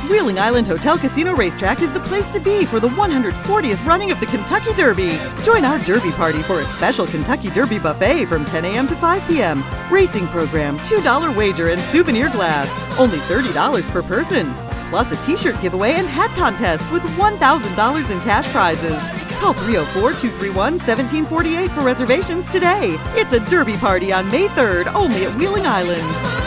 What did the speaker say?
Wheeling Island Hotel Casino Racetrack is the place to be for the 140th running of the Kentucky Derby. Join our Derby party for a special Kentucky Derby buffet from 10 a.m. to 5 p.m. Racing program, $2 wager, and souvenir glass. Only $30 per person. Plus a t-shirt giveaway and hat contest with $1,000 in cash prizes. Call 304-231-1748 for reservations today. It's a Derby party on May 3rd, only at Wheeling Island.